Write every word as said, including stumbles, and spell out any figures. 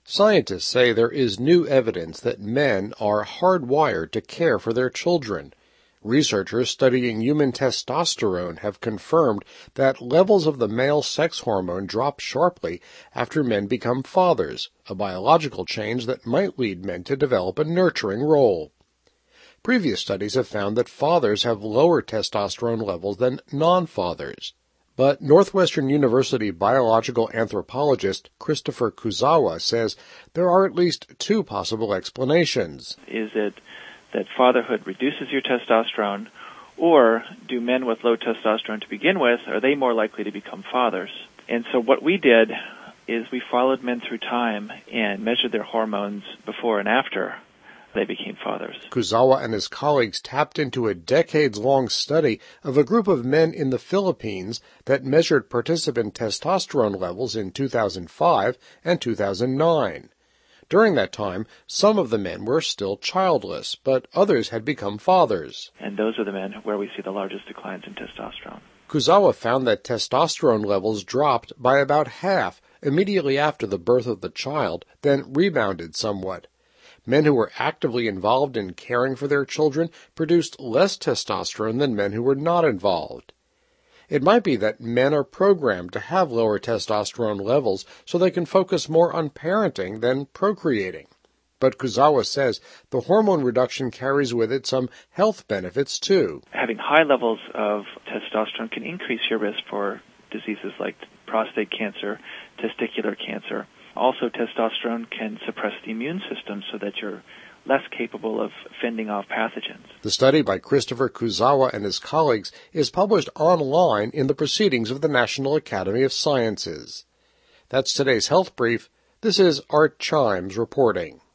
Scientists say there is new evidence that men are hardwired to care for their children. Researchers studying human testosterone have confirmed that levels of the male sex hormone drop sharply after men become fathers, a biological change that might lead men to develop a nurturing role. Previous studies have found that fathers have lower testosterone levels than non-fathers. But Northwestern University biological anthropologist Christopher Kuzawa says there are at least two possible explanations. Is it that fatherhood reduces your testosterone, or do men with low testosterone to begin with, are they more likely to become fathers? And so what we did is we followed men through time and measured their hormones before and after they became fathers. Kuzawa and his colleagues tapped into a decades-long study of a group of men in the Philippines that measured participant testosterone levels in two thousand five and two thousand nine. During that time, some of the men were still childless, but others had become fathers. And those are the men where we see the largest declines in testosterone. Kuzawa found that testosterone levels dropped by about half immediately after the birth of the child, then rebounded somewhat. Men who were actively involved in caring for their children produced less testosterone than men who were not involved. It might be that men are programmed to have lower testosterone levels so they can focus more on parenting than procreating. But Kuzawa says the hormone reduction carries with it some health benefits too. Having high levels of testosterone can increase your risk for diseases like prostate cancer, testicular cancer. Also, testosterone can suppress the immune system so that you're less capable of fending off pathogens. The study by Christopher Kuzawa and his colleagues is published online in the Proceedings of the National Academy of Sciences. That's today's Health Brief. This is Art Chimes reporting.